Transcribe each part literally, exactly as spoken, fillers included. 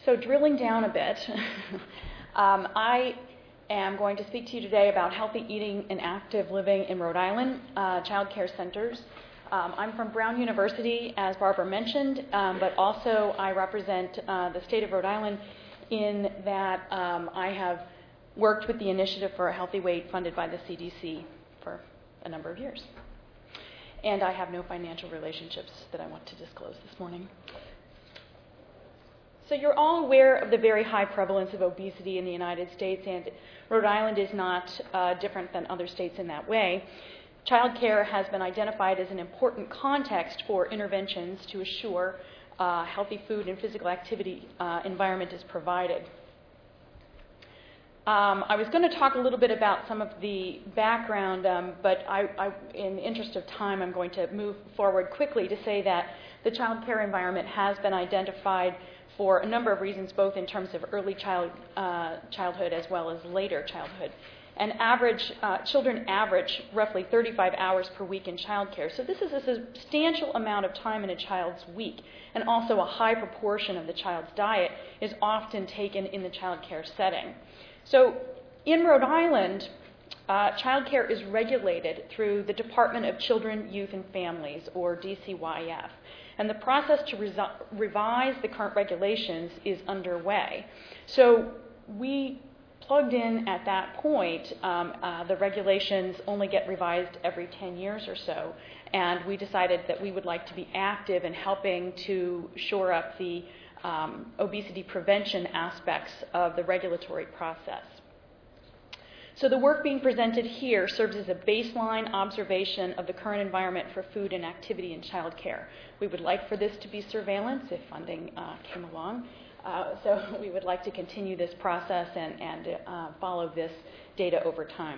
So drilling down a bit, um, I am going to speak to you today about healthy eating and active living in Rhode Island, uh, child care centers. Um, I'm from Brown University, as Barbara mentioned, um, but also I represent uh, the state of Rhode Island in that um, I have worked with the Initiative for a Healthy Weight funded by the C D C for a number of years. And I have no financial relationships that I want to disclose this morning. So you're all aware of the very high prevalence of obesity in the United States, and Rhode Island is not uh, different than other states in that way. Child care has been identified as an important context for interventions to assure uh, healthy food and physical activity uh, environment is provided. Um, I was going to talk a little bit about some of the background, um, but I, I, in the interest of time, I'm going to move forward quickly to say that the child care environment has been identified for a number of reasons, both in terms of early child uh, childhood as well as later childhood. And average uh, children average roughly thirty-five hours per week in child care. So this is a substantial amount of time in a child's week, and also a high proportion of the child's diet is often taken in the child care setting. So in Rhode Island, uh, child care is regulated through the Department of Children, Youth, and Families, or D C Y F. And the process to reso- revise the current regulations is underway. So we plugged in at that point. Um, uh, the regulations only get revised every ten years or so, and we decided that we would like to be active in helping to shore up the um, obesity prevention aspects of the regulatory process. So the work being presented here serves as a baseline observation of the current environment for food and activity in child care. We would like for this to be surveillance if funding uh, came along. Uh, so we would like to continue this process and, and uh, follow this data over time.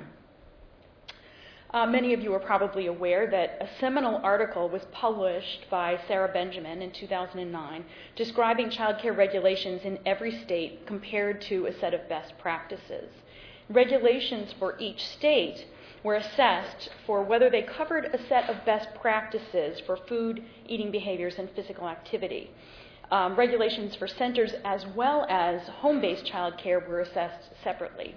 Uh, many of you are probably aware that a seminal article was published by Sarah Benjamin in two thousand nine describing child care regulations in every state compared to a set of best practices. Regulations for each state were assessed for whether they covered a set of best practices for food, eating behaviors, and physical activity. Um, regulations for centers as well as home-based child care were assessed separately.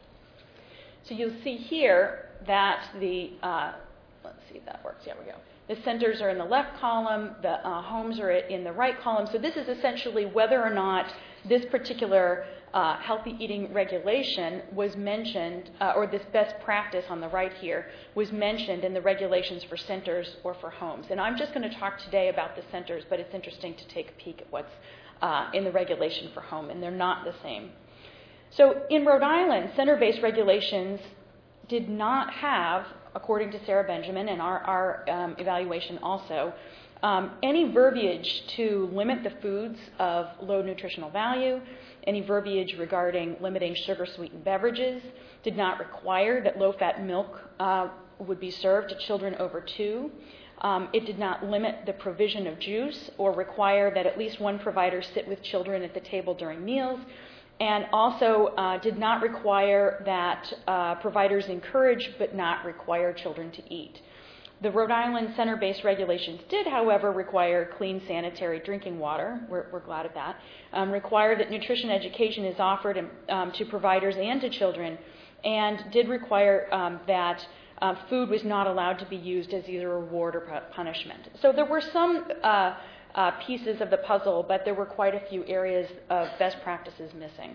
So you'll see here that the, uh, let's see if that works, there we go. The centers are in the left column, the uh, homes are in the right column. So this is essentially whether or not this particular uh, healthy eating regulation was mentioned, uh, or this best practice on the right here was mentioned in the regulations for centers or for homes. And I'm just going to talk today about the centers, but it's interesting to take a peek at what's uh, in the regulation for home, and they're not the same. So in Rhode Island, center-based regulations did not have, according to Sarah Benjamin and our, our um, evaluation also, um, any verbiage to limit the foods of low nutritional value, any verbiage regarding limiting sugar-sweetened beverages, did not require that low-fat milk uh, would be served to children over two. Um, it did not limit the provision of juice or require that at least one provider sit with children at the table during meals, and also uh, did not require that uh, providers encourage but not require children to eat. The Rhode Island center-based regulations did, however, require clean sanitary drinking water. We're, we're glad of that. Um, require that nutrition education is offered um, to providers and to children, and did require um, that uh, food was not allowed to be used as either a reward or punishment. So there were some uh, uh, pieces of the puzzle, but there were quite a few areas of best practices missing.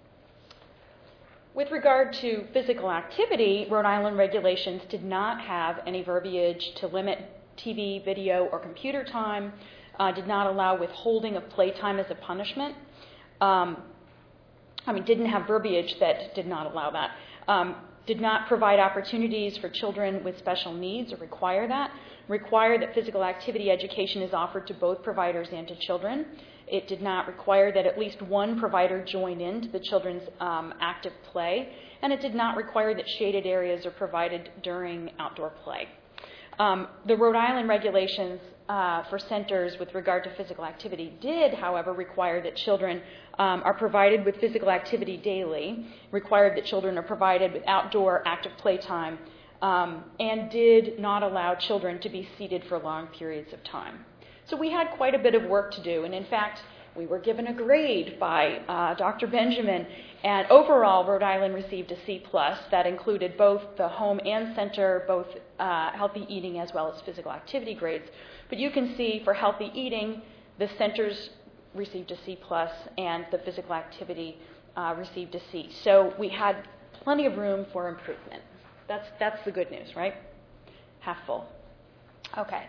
With regard to physical activity, Rhode Island regulations did not have any verbiage to limit T V, video, or computer time, uh, did not allow withholding of playtime as a punishment. Um, I mean, didn't have verbiage that did not allow that. Um, did not provide opportunities for children with special needs or require that. Require that physical activity education is offered to both providers and to children. It did not require that at least one provider join in to the children's um, active play, and it did not require that shaded areas are provided during outdoor play. Um, the Rhode Island regulations uh, for centers with regard to physical activity did, however, require that children um, are provided with physical activity daily, required that children are provided with outdoor active playtime, um, and did not allow children to be seated for long periods of time. So we had quite a bit of work to do, and in fact, We were given a grade by uh, Doctor Benjamin, and overall, Rhode Island received a C plus that included both the home and center, both uh, healthy eating as well as physical activity grades. But you can see for healthy eating, the centers received a C plus, and the physical activity uh, received a C. So we had plenty of room for improvement. That's that's the good news, right? Half full. Okay.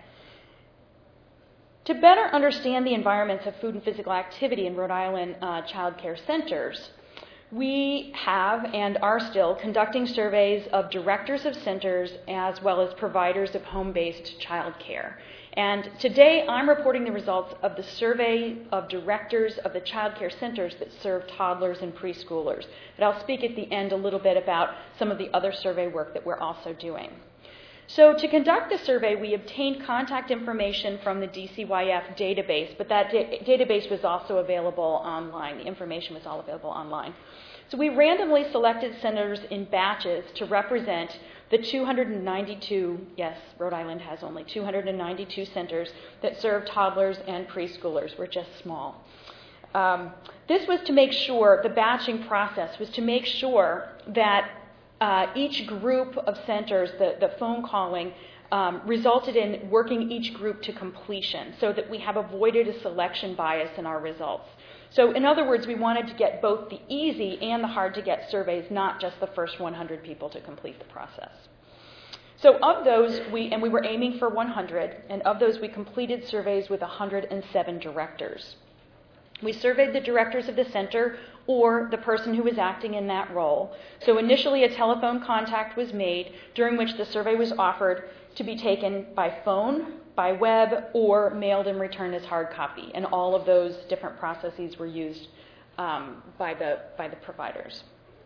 To better understand the environments of food and physical activity in Rhode Island uh, child care centers, we have and are still conducting surveys of directors of centers as well as providers of home-based child care. And today I'm reporting the results of the survey of directors of the child care centers that serve toddlers and preschoolers. But I'll speak at the end a little bit about some of the other survey work that we're also doing. So to conduct the survey, we obtained contact information from the D C Y F database, but that da- database was also available online. The information was all available online. So we randomly selected centers in batches to represent the two hundred ninety-two, yes, Rhode Island has only two hundred ninety-two centers that serve toddlers and preschoolers. We're just small. Um, this was to make sure, the batching process was to make sure that Uh, each group of centers, the, the phone calling, um, resulted in working each group to completion so that we have avoided a selection bias in our results. So in other words, we wanted to get both the easy and the hard to get surveys, not just the first one hundred people to complete the process. So of those, we and we were aiming for one hundred, and of those we completed surveys with one hundred seven directors. We surveyed the directors of the center or the person who was acting in that role. So initially a telephone contact was made during which the survey was offered to be taken by phone, by web, or mailed and returned as hard copy. And all of those different processes were used um, by the, by the providers.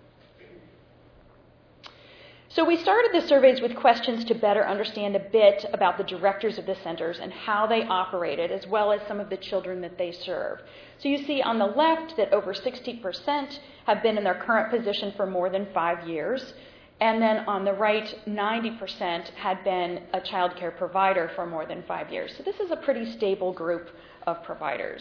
So we started the surveys with questions to better understand a bit about the directors of the centers and how they operated, as well as some of the children that they serve. So you see on the left that over sixty percent have been in their current position for more than five years. And then on the right, ninety percent had been a child care provider for more than five years. So this is a pretty stable group of providers.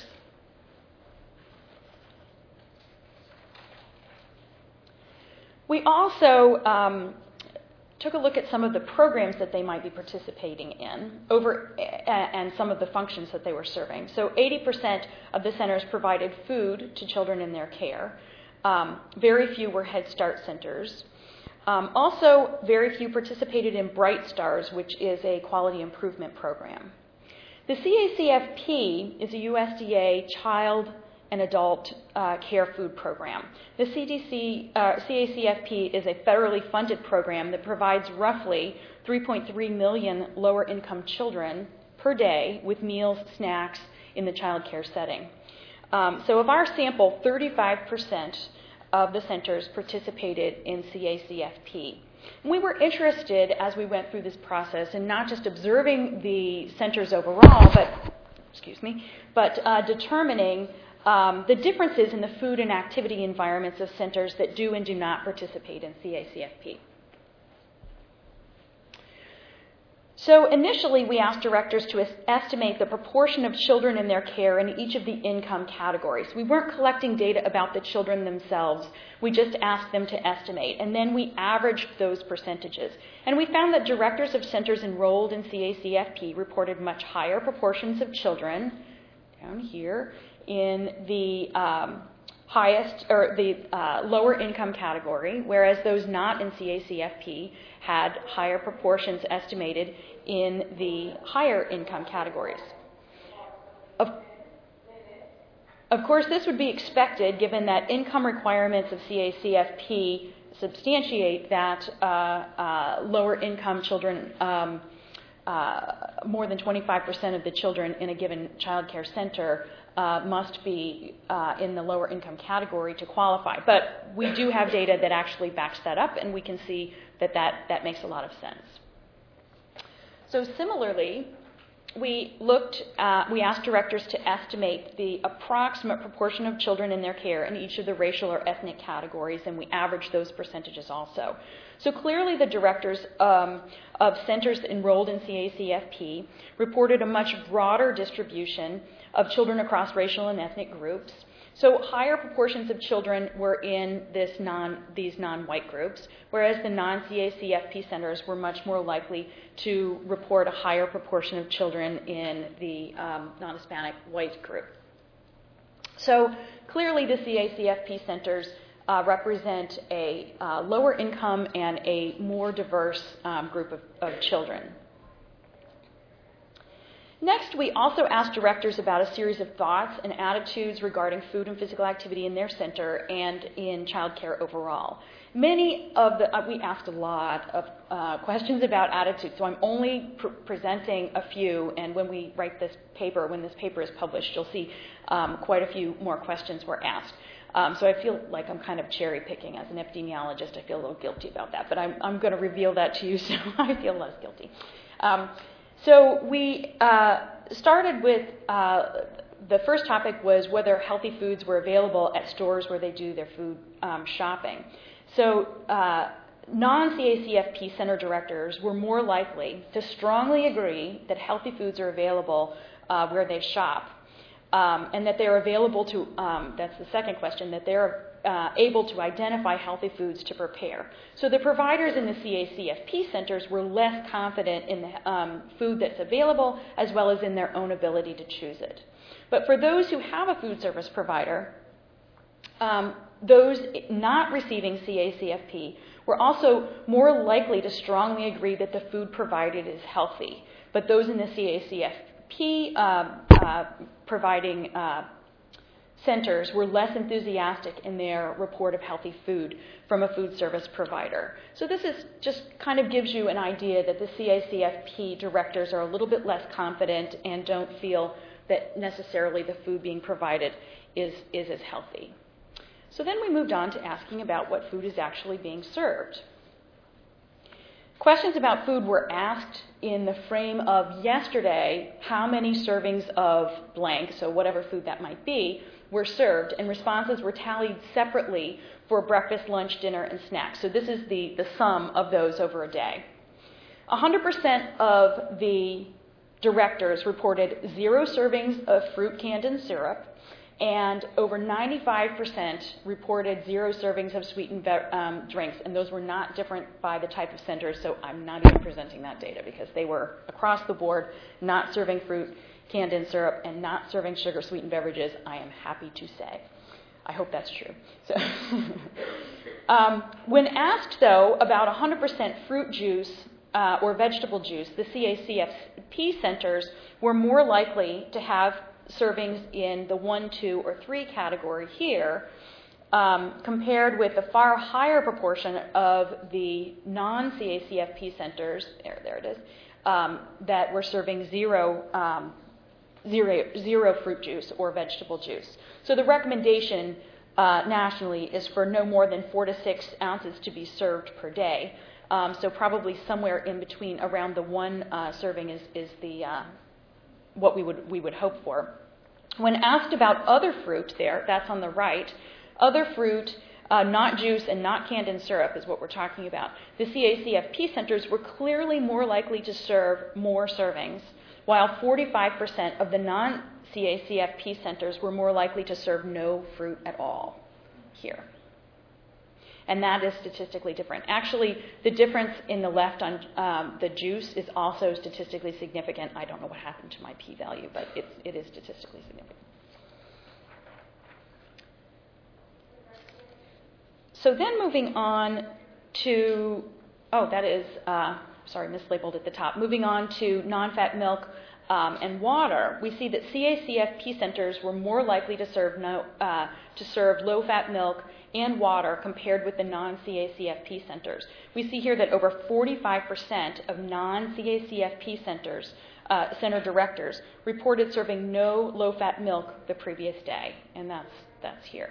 We also um, took a look at some of the programs that they might be participating in over and some of the functions that they were serving. So eighty percent of the centers provided food to children in their care. Um, very few were Head Start centers. Um, also, very few participated in Bright Stars, which is a quality improvement program. The C A C F P is a U S D A child and adult uh, care food program. The C D C, uh, C A C F P is a federally funded program that provides roughly three point three million lower income children per day with meals, snacks in the child care setting. Um, so of our sample, thirty-five percent of the centers participated in C A C F P. And we were interested as we went through this process in not just observing the centers overall, but, excuse me, but uh, determining Um, the differences in the food and activity environments of centers that do and do not participate in C A C F P. So initially, we asked directors to es- estimate the proportion of children in their care in each of the income categories. We weren't collecting data about the children themselves. We just asked them to estimate, and then we averaged those percentages. And we found that directors of centers enrolled in C A C F P reported much higher proportions of children, down here, in the um, highest or the uh, lower income category, whereas those not in C A C F P had higher proportions estimated in the higher income categories. Of, of course, this would be expected given that income requirements of C A C F P substantiate that uh, uh, lower income children, um, uh, more than twenty-five percent of the children in a given child care center Uh, must be uh, in the lower income category to qualify. But we do have data that actually backs that up, and we can see that that, that makes a lot of sense. So similarly, we looked, uh, we asked directors to estimate the approximate proportion of children in their care in each of the racial or ethnic categories, and we averaged those percentages also. So clearly the directors um, of centers enrolled in C A C F P reported a much broader distribution of children across racial and ethnic groups. So higher proportions of children were in this non, these non-white groups, whereas the non-C A C F P centers were much more likely to report a higher proportion of children in the um, non-Hispanic white group. So clearly the C A C F P centers uh, represent a uh, lower income and a more diverse um, group of, of children. Next, we also asked directors about a series of thoughts and attitudes regarding food and physical activity in their center and in child care overall. Many of the, uh, we asked a lot of uh, questions about attitudes, so I'm only pr- presenting a few, and when we write this paper, when this paper is published, you'll see um, quite a few more questions were asked. Um, so I feel like I'm kind of cherry picking. As an epidemiologist, I feel a little guilty about that, but I'm, I'm going to reveal that to you, so I feel less guilty. Um, So we uh, started with, uh, the first topic was whether healthy foods were available at stores where they do their food um, shopping. So uh, non-C A C F P center directors were more likely to strongly agree that healthy foods are available uh, where they shop, um, and that they're available to, um, that's the second question, that they're Uh, able to identify healthy foods to prepare. So the providers in the C A C F P centers were less confident in the um, food that's available as well as in their own ability to choose it. But for those who have a food service provider, um, those not receiving C A C F P were also more likely to strongly agree that the food provided is healthy. But those in the C A C F P uh, uh, providing uh, centers were less enthusiastic in their report of healthy food from a food service provider. So this is just kind of gives you an idea that the C A C F P directors are a little bit less confident and don't feel that necessarily the food being provided is, is as healthy. So then we moved on to asking about what food is actually being served. Questions about food were asked in the frame of yesterday, how many servings of blank, so whatever food that might be, were served, and responses were tallied separately for breakfast, lunch, dinner, and snacks. So this is the, the sum of those over a day. one hundred percent of the directors reported zero servings of fruit canned in syrup, and over ninety-five percent reported zero servings of sweetened be- um, drinks, and those were not different by the type of centers, so I'm not even presenting that data because they were across the board not serving fruit canned in syrup and not serving sugar-sweetened beverages, I am happy to say. I hope that's true. So, um, when asked, though, about one hundred percent fruit juice uh, or vegetable juice, the C A C F P centers were more likely to have servings in the one, two, or three category here, um, compared with the far higher proportion of the non-C A C F P centers, there, there it is, um, that were serving zero um, Zero, zero fruit juice or vegetable juice. So the recommendation uh, nationally is for no more than four to six ounces to be served per day. Um, so probably somewhere in between, around the one uh, serving is, is the uh, what we would we would hope for. When asked about other fruit, there, that's on the right, other fruit, uh, not juice and not canned in syrup is what we're talking about. The C A C F P centers were clearly more likely to serve more servings, while forty-five percent of the non-C A C F P centers were more likely to serve no fruit at all here. And that is statistically different. Actually, the difference in the left on um, the juice is also statistically significant. I don't know what happened to my p-value, but it, it is statistically significant. So then moving on to, oh, that is... Uh, sorry, mislabeled at the top. Moving on to non-fat milk um, and water, we see that C A C F P centers were more likely to serve no, uh, to serve low-fat milk and water compared with the non-C A C F P centers. We see here that over forty-five percent of non-C A C F P centers, uh, center directors, reported serving no low-fat milk the previous day, and that's that's here.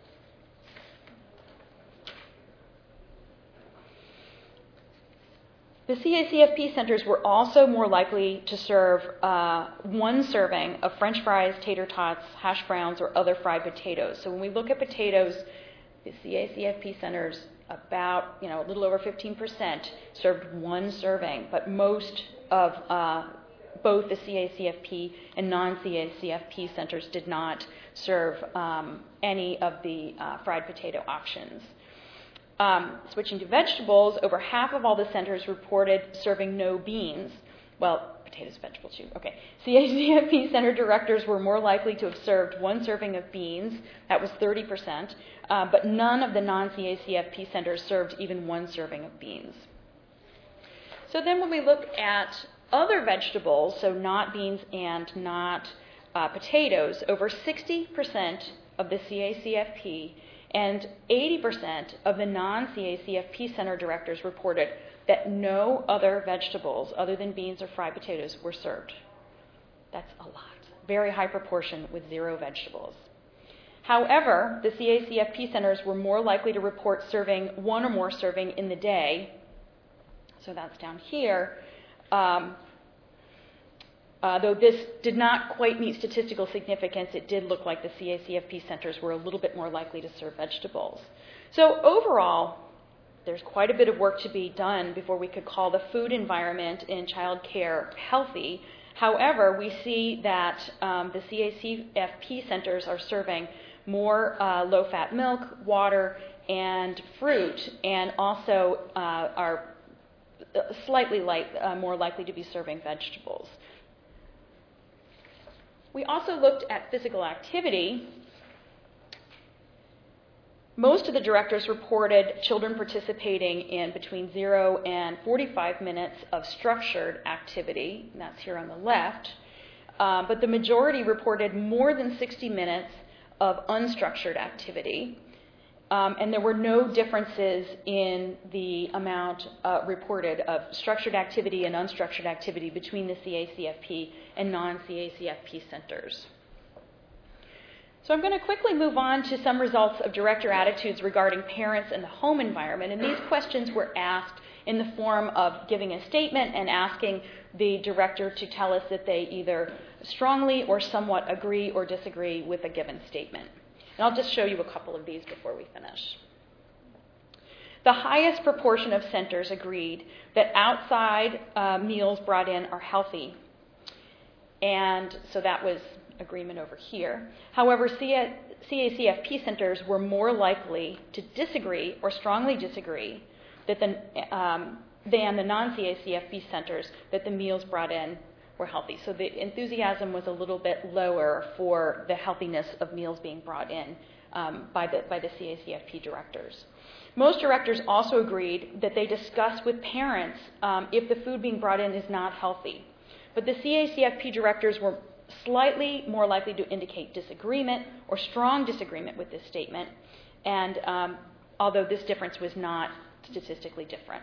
The C A C F P centers were also more likely to serve uh, one serving of French fries, tater tots, hash browns, or other fried potatoes. So when we look at potatoes, the C A C F P centers, about, you know, a little over fifteen percent served one serving, but most of uh, both the C A C F P and non-C A C F P centers did not serve um, any of the uh, fried potato options. Um, switching to vegetables, over half of all the centers reported serving no beans. Well, potatoes, vegetable too. Okay. C A C F P center directors were more likely to have served one serving of beans. That was thirty percent. Uh, but none of the non-C A C F P centers served even one serving of beans. So then when we look at other vegetables, so not beans and not uh, potatoes, over sixty percent of the C A C F P and eighty percent of the non-C A C F P center directors reported that no other vegetables other than beans or fried potatoes were served. That's a lot. Very high proportion with zero vegetables. However, the C A C F P centers were more likely to report serving one or more serving in the day. So that's down here. Um, uh, though this did not quite meet statistical significance, it did look like the C A C F P centers were a little bit more likely to serve vegetables. So overall, there's quite a bit of work to be done before we could call the food environment in child care healthy. However, we see that um, the C A C F P centers are serving more uh, low-fat milk, water, and fruit, and also uh, are slightly light, uh, more likely to be serving vegetables. We also looked at physical activity. Most of the directors reported children participating in between zero and forty-five minutes of structured activity, and that's here on the left. Um, but the majority reported more than sixty minutes of unstructured activity. Um, and there were no differences in the amount uh, reported of structured activity and unstructured activity between the C A C F P and non-C A C F P centers. So I'm going to quickly move on to some results of director attitudes regarding parents and the home environment. And these questions were asked in the form of giving a statement and asking the director to tell us that they either strongly or somewhat agree or disagree with a given statement. And I'll just show you a couple of these before we finish. The highest proportion of centers agreed that outside uh, meals brought in are healthy. And so that was agreement over here. However, C A C F P centers were more likely to disagree or strongly disagree that the, um, than the non-C A C F P centers that the meals brought in were healthy. So the enthusiasm was a little bit lower for the healthiness of meals being brought in um, by the by the C A C F P directors. Most directors also agreed that they discussed with parents um, if the food being brought in is not healthy. But the C A C F P directors were slightly more likely to indicate disagreement or strong disagreement with this statement, and um, although this difference was not statistically different.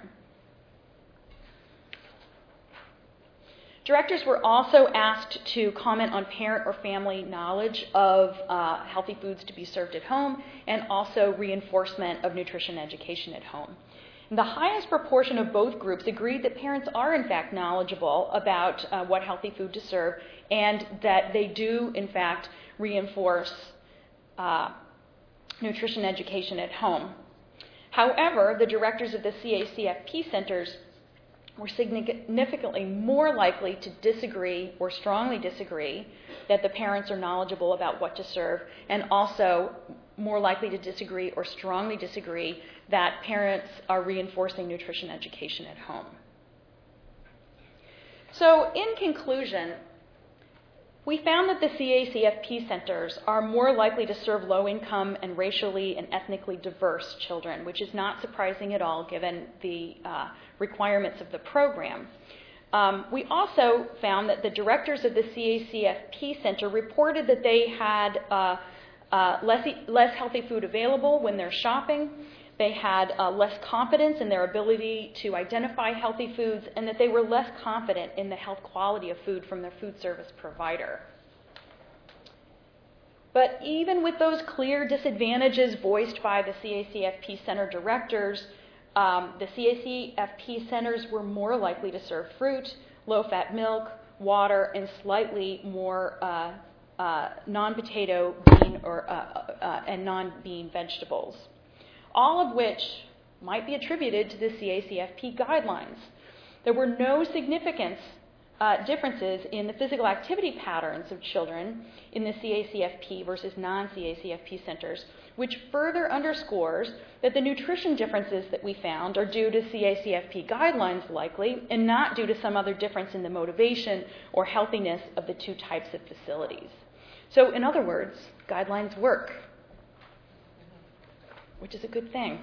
Directors were also asked to comment on parent or family knowledge of uh, healthy foods to be served at home and also reinforcement of nutrition education at home. And the highest proportion of both groups agreed that parents are in fact knowledgeable about uh, what healthy food to serve and that they do in fact reinforce uh, nutrition education at home. However, the directors of the C A C F P centers were significantly more likely to disagree or strongly disagree that the parents are knowledgeable about what to serve, and also more likely to disagree or strongly disagree that parents are reinforcing nutrition education at home. So in conclusion, we found that the C A C F P centers are more likely to serve low-income and racially and ethnically diverse children, which is not surprising at all given the uh, requirements of the program. Um, we also found that the directors of the C A C F P center reported that they had uh, uh, less, less healthy food available when they're shopping. They had uh, less confidence in their ability to identify healthy foods, and that they were less confident in the health quality of food from their food service provider. But even with those clear disadvantages voiced by the C A C F P center directors, um, the C A C F P centers were more likely to serve fruit, low-fat milk, water, and slightly more uh, uh, non-potato, bean, or uh, uh, and non-bean vegetables, all of which might be attributed to the C A C F P guidelines. There were no significance uh, differences in the physical activity patterns of children in the C A C F P versus non-C A C F P centers, which further underscores that the nutrition differences that we found are due to C A C F P guidelines likely, and not due to some other difference in the motivation or healthiness of the two types of facilities. So in other words, guidelines work, which is a good thing.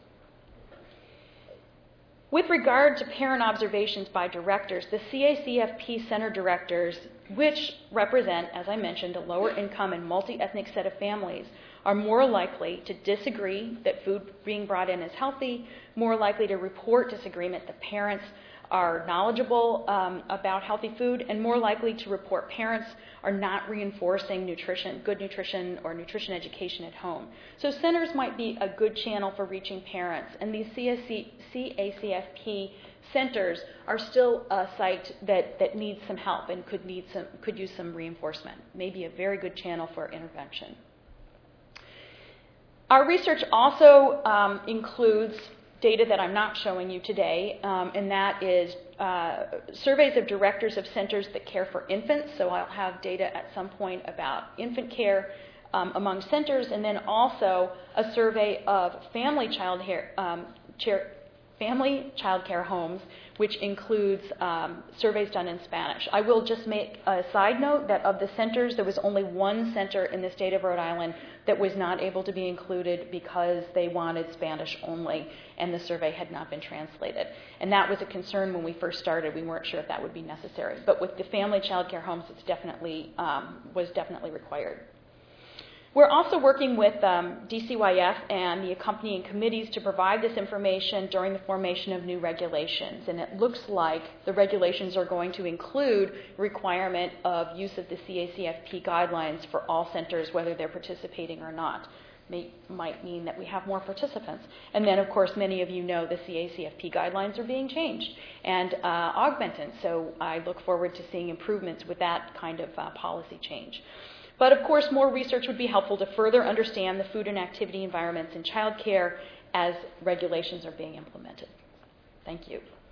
With regard to parent observations by directors, the C A C F P center directors, which represent, as I mentioned, a lower income and multi-ethnic set of families, are more likely to disagree that food being brought in is healthy, more likely to report disagreement that parents are knowledgeable um, about healthy food, and more likely to report parents are not reinforcing nutrition, good nutrition or nutrition education at home. So centers might be a good channel for reaching parents, and these C A C F P centers are still a site that, that needs some help and could need some could use some reinforcement. Maybe a very good channel for intervention. Our research also um, includes data that I'm not showing you today, um, and that is uh, surveys of directors of centers that care for infants. So I'll have data at some point about infant care um, among centers, and then also a survey of family child care, um, chair, family child care homes, which includes um, surveys done in Spanish. I will just make a side note that of the centers, there was only one center in the state of Rhode Island that was not able to be included because they wanted Spanish only, and the survey had not been translated. And that was a concern when we first started. We weren't sure if that would be necessary. But with the family child care homes, it's definitely um, was definitely required. We're also working with um, D C Y F and the accompanying committees to provide this information during the formation of new regulations. And it looks like the regulations are going to include requirement of use of the C A C F P guidelines for all centers, whether they're participating or not. May, might mean that we have more participants. And then, of course, many of you know the C A C F P guidelines are being changed and uh, augmented. So I look forward to seeing improvements with that kind of uh, policy change. But of course, more research would be helpful to further understand the food and activity environments in childcare as regulations are being implemented. Thank you.